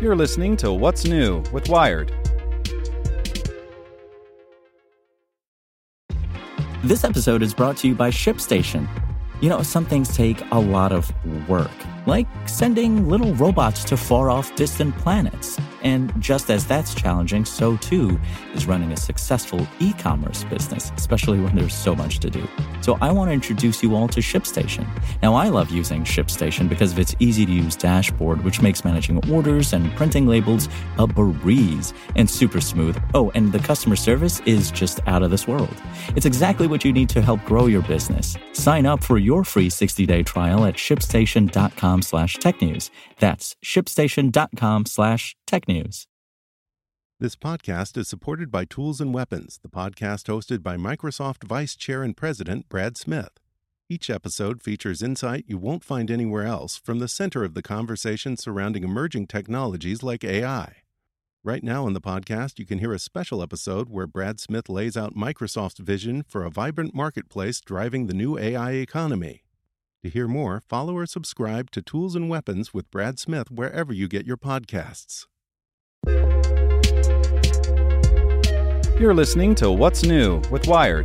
You're listening to What's New with Wired. This episode is brought to you by ShipStation. You know, some things take a lot of work, like sending little robots to far-off distant planets. And just as that's challenging, so too is running a successful e-commerce business, especially when there's so much to do. So I want to introduce you all to ShipStation. Now, I love using ShipStation because of its easy-to-use dashboard, which makes managing orders and printing labels a breeze and super smooth. Oh, and the customer service is just out of this world. It's exactly what you need to help grow your business. Sign up for your free 60-day trial at shipstation.com/technews. That's shipstation.com/technews. This podcast is supported by Tools and Weapons, the podcast hosted by Microsoft Vice Chair and President Brad Smith. Each episode features insight you won't find anywhere else from the center of the conversation surrounding emerging technologies like AI. Right now in the podcast, you can hear a special episode where Brad Smith lays out Microsoft's vision for a vibrant marketplace driving the new AI economy. To hear more, follow or subscribe to Tools and Weapons with Brad Smith wherever you get your podcasts. You're listening to What's New with Wired.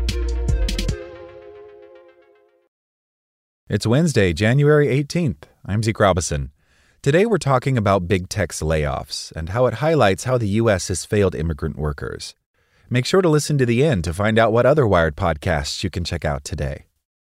It's Wednesday, January 18th. I'm Zeke Robison. Today we're talking about big tech's layoffs and how it highlights how the U.S. has failed immigrant workers. Make sure to listen to the end to find out what other Wired podcasts you can check out today.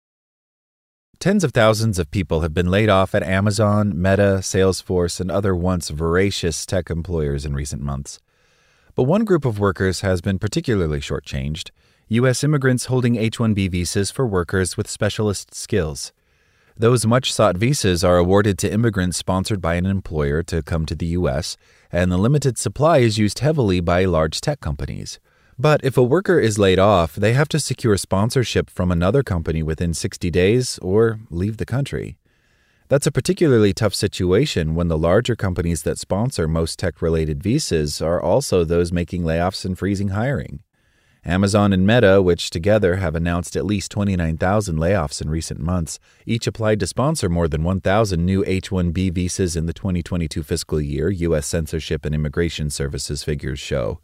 Tens of thousands of people have been laid off at Amazon, Meta, Salesforce, and other once voracious tech employers in recent months. But one group of workers has been particularly shortchanged: U.S. immigrants holding H-1B visas for workers with specialist skills. Those much-sought visas are awarded to immigrants sponsored by an employer to come to the U.S., and the limited supply is used heavily by large tech companies. But if a worker is laid off, they have to secure sponsorship from another company within 60 days or leave the country. That's a particularly tough situation when the larger companies that sponsor most tech-related visas are also those making layoffs and freezing hiring. Amazon and Meta, which together have announced at least 29,000 layoffs in recent months, each applied to sponsor more than 1,000 new H-1B visas in the 2022 fiscal year, U.S. Censorship and Immigration Services figures show.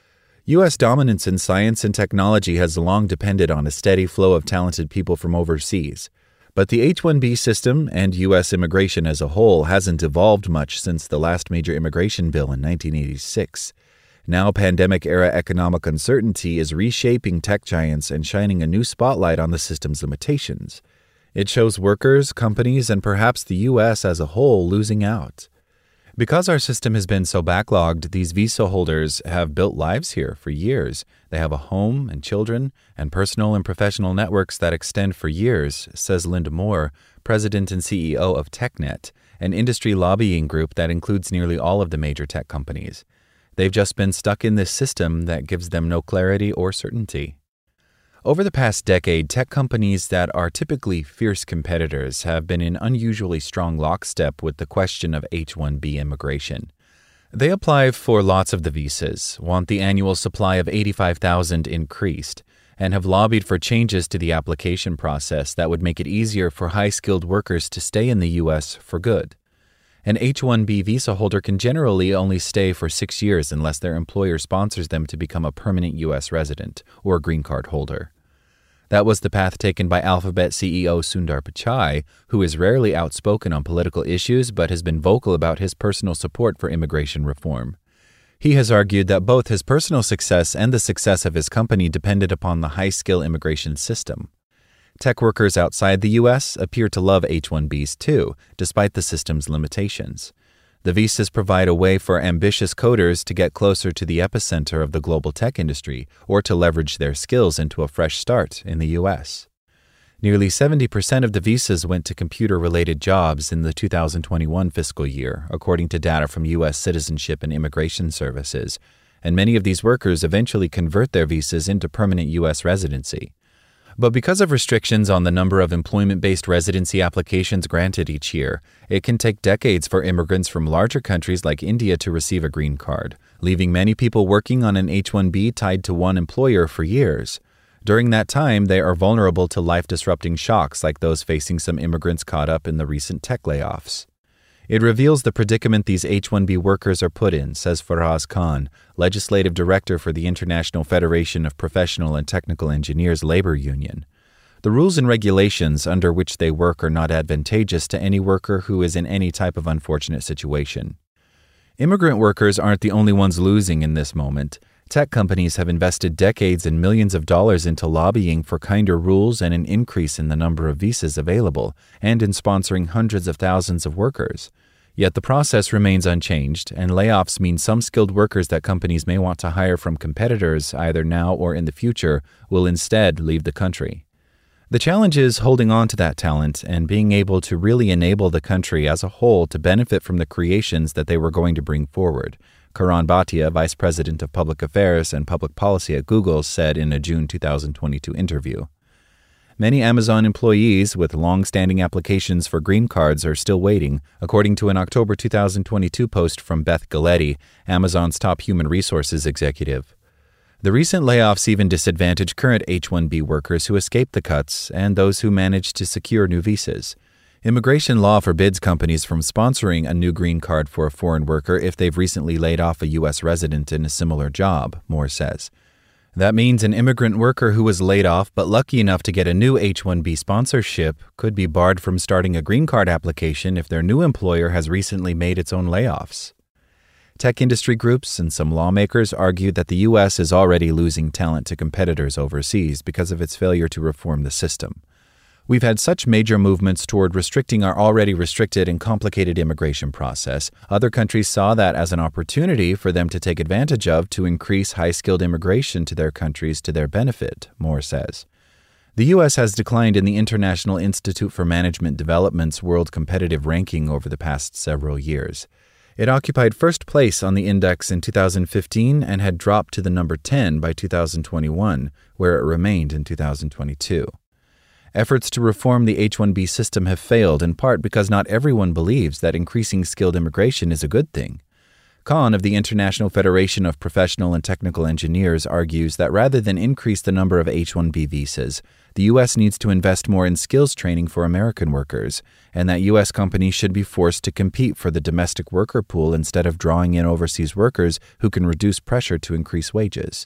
U.S. dominance in science and technology has long depended on a steady flow of talented people from overseas. But the H-1B system and U.S. immigration as a whole hasn't evolved much since the last major immigration bill in 1986. Now, pandemic-era economic uncertainty is reshaping tech giants and shining a new spotlight on the system's limitations. It shows workers, companies, and perhaps the U.S. as a whole losing out. Because our system has been so backlogged, these visa holders have built lives here for years. They have a home and children and personal and professional networks that extend for years, says Linda Moore, president and CEO of TechNet, an industry lobbying group that includes nearly all of the major tech companies. They've just been stuck in this system that gives them no clarity or certainty. Over the past decade, tech companies that are typically fierce competitors have been in unusually strong lockstep with the question of H-1B immigration. They apply for lots of the visas, want the annual supply of 85,000 increased, and have lobbied for changes to the application process that would make it easier for high-skilled workers to stay in the U.S. for good. An H-1B visa holder can generally only stay for 6 years unless their employer sponsors them to become a permanent U.S. resident or green card holder. That was the path taken by Alphabet CEO Sundar Pichai, who is rarely outspoken on political issues but has been vocal about his personal support for immigration reform. He has argued that both his personal success and the success of his company depended upon the high-skill immigration system. Tech workers outside the U.S. appear to love H-1Bs too, despite the system's limitations. The visas provide a way for ambitious coders to get closer to the epicenter of the global tech industry or to leverage their skills into a fresh start in the U.S. Nearly 70% of the visas went to computer-related jobs in the 2021 fiscal year, according to data from U.S. Citizenship and Immigration Services, and many of these workers eventually convert their visas into permanent U.S. residency. But because of restrictions on the number of employment-based residency applications granted each year, it can take decades for immigrants from larger countries like India to receive a green card, leaving many people working on an H-1B tied to one employer for years. During that time, they are vulnerable to life-disrupting shocks like those facing some immigrants caught up in the recent tech layoffs. It reveals the predicament these H-1B workers are put in, says Faraz Khan, legislative director for the International Federation of Professional and Technical Engineers Labor Union. The rules and regulations under which they work are not advantageous to any worker who is in any type of unfortunate situation. Immigrant workers aren't the only ones losing in this moment. Tech companies have invested decades and millions of dollars into lobbying for kinder rules and an increase in the number of visas available, and in sponsoring hundreds of thousands of workers. Yet the process remains unchanged, and layoffs mean some skilled workers that companies may want to hire from competitors, either now or in the future, will instead leave the country. The challenge is holding on to that talent and being able to really enable the country as a whole to benefit from the creations that they were going to bring forward, Karan Bhatia, Vice President of Public Affairs and Public Policy at Google, said in a June 2022 interview. Many Amazon employees with long-standing applications for green cards are still waiting, according to an October 2022 post from Beth Galetti, Amazon's top human resources executive. The recent layoffs even disadvantage current H-1B workers who escaped the cuts and those who managed to secure new visas. Immigration law forbids companies from sponsoring a new green card for a foreign worker if they've recently laid off a U.S. resident in a similar job, Moore says. That means an immigrant worker who was laid off but lucky enough to get a new H-1B sponsorship could be barred from starting a green card application if their new employer has recently made its own layoffs. Tech industry groups and some lawmakers argue that the U.S. is already losing talent to competitors overseas because of its failure to reform the system. We've had such major movements toward restricting our already restricted and complicated immigration process. Other countries saw that as an opportunity for them to take advantage of to increase high-skilled immigration to their countries to their benefit, Moore says. The U.S. has declined in the International Institute for Management Development's World Competitive Ranking over the past several years. It occupied first place on the index in 2015 and had dropped to the number 10 by 2021, where it remained in 2022. Efforts to reform the H-1B system have failed in part because not everyone believes that increasing skilled immigration is a good thing. Khan of the International Federation of Professional and Technical Engineers argues that rather than increase the number of H-1B visas, the U.S. needs to invest more in skills training for American workers, and that U.S. companies should be forced to compete for the domestic worker pool instead of drawing in overseas workers who can reduce pressure to increase wages.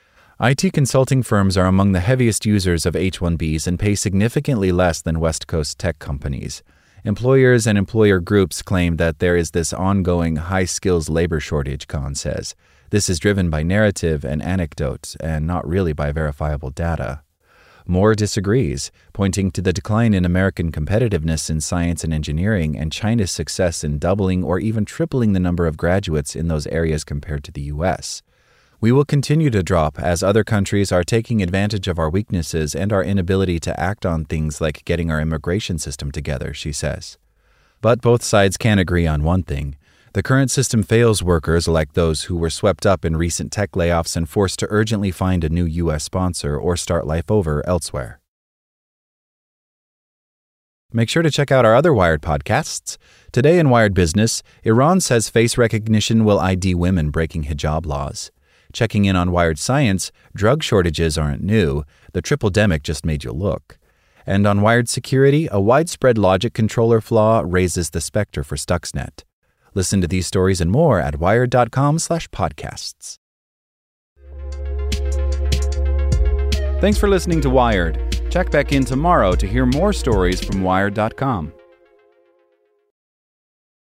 IT consulting firms are among the heaviest users of H-1Bs and pay significantly less than West Coast tech companies. Employers and employer groups claim that there is this ongoing high-skills labor shortage, Khan says. This is driven by narrative and anecdote, and not really by verifiable data. Moore disagrees, pointing to the decline in American competitiveness in science and engineering and China's success in doubling or even tripling the number of graduates in those areas compared to the U.S. We will continue to drop as other countries are taking advantage of our weaknesses and our inability to act on things like getting our immigration system together, she says. But both sides can agree on one thing. The current system fails workers like those who were swept up in recent tech layoffs and forced to urgently find a new U.S. sponsor or start life over elsewhere. Make sure to check out our other Wired podcasts. Today in Wired Business, Iran says face recognition will ID women breaking hijab laws. Checking in on Wired Science, drug shortages aren't new. The triple-demic just made you look. And on Wired Security, a widespread logic controller flaw raises the specter for Stuxnet. Listen to these stories and more at wired.com/podcasts. Thanks for listening to Wired. Check back in tomorrow to hear more stories from Wired.com.